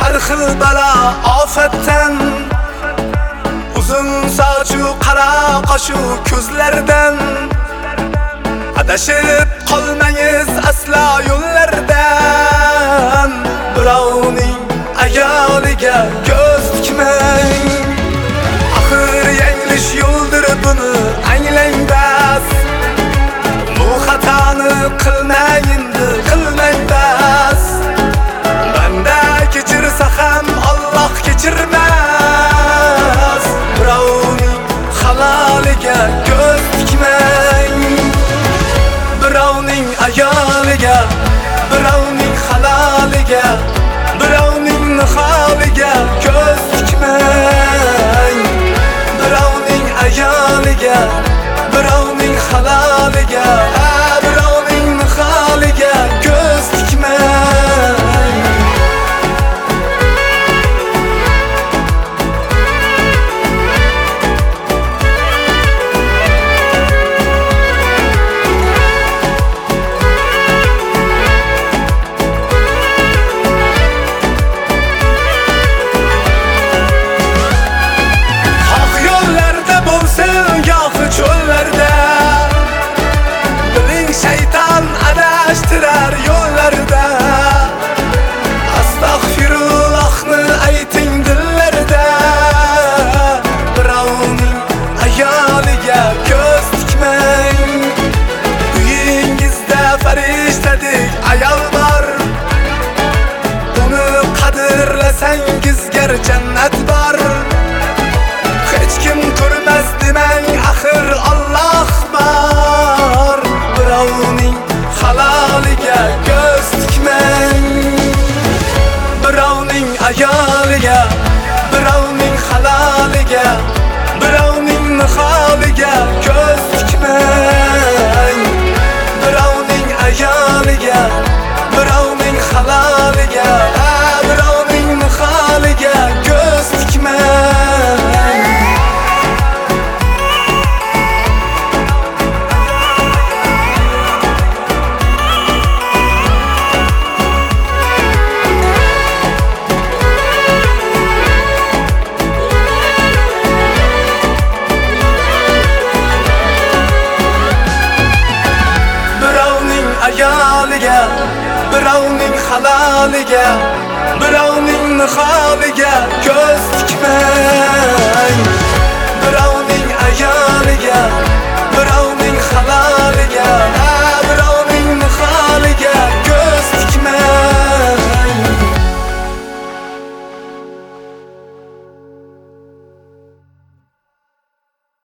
har xil bala ofatdan, uzun sochu qara qoshu ko'zlardan adashib qolmangiz aslo yo'llardan. Birovning ayoliga ko'z tikmang, axir yanglish yo'ldir buni anglang bas. Bu xatoni qilmang bas. Banda kechirsa ham Alloh kechirmas. Birovning haloliga ko'z tikmang, birovning ayoliga, birovning haloliga, birovning niholiga ko'z tikmang. Birovning ayoliga, birovning haloliga, birovning niholiga ko'z tikmang. Adashtirar yo'llarda, astag'firullohni ayting dillarda. Birovning ayoliga ko'z tikmang, uyingizda farishtadek ayol bor. Uni qadrlasangizgar jannat bor. Hech kim ko'rmas demang, axir Alloh bor. Birovning haloliga ko'z tikmang, birovning ayoliga, birovning haloliga, birovning niholiga ko'z tikmang. Birovning ayoliga, birovning haloliga, birovning niholiga ko'z tikmang. Ayoliga, birovning haloliga, birovning niholiga ko'z tikmang.